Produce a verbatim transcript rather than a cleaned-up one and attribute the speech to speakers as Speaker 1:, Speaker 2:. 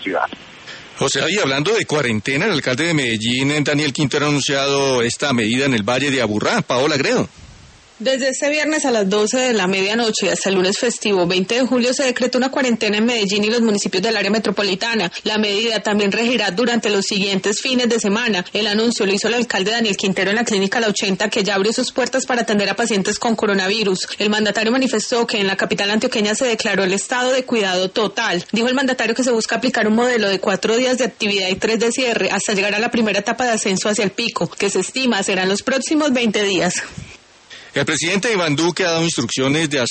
Speaker 1: ciudad.
Speaker 2: José, y hablando de cuarentena, el alcalde de Medellín, Daniel Quintero, ha anunciado esta medida en el Valle de Aburrá. Paola Gredo.
Speaker 3: Desde este viernes a las doce de la medianoche y hasta el lunes festivo veinte de julio se decretó una cuarentena en Medellín y los municipios del área metropolitana. La medida también regirá durante los siguientes fines de semana. El anuncio lo hizo el alcalde Daniel Quintero en la clínica La ochenta, que ya abrió sus puertas para atender a pacientes con coronavirus. El mandatario manifestó que en la capital antioqueña se declaró el estado de cuidado total. Dijo el mandatario que se busca aplicar un modelo de cuatro días de actividad y tres de cierre hasta llegar a la primera etapa de ascenso hacia el pico, que se estima serán los próximos veinte días.
Speaker 2: El presidente Iván Duque ha dado instrucciones de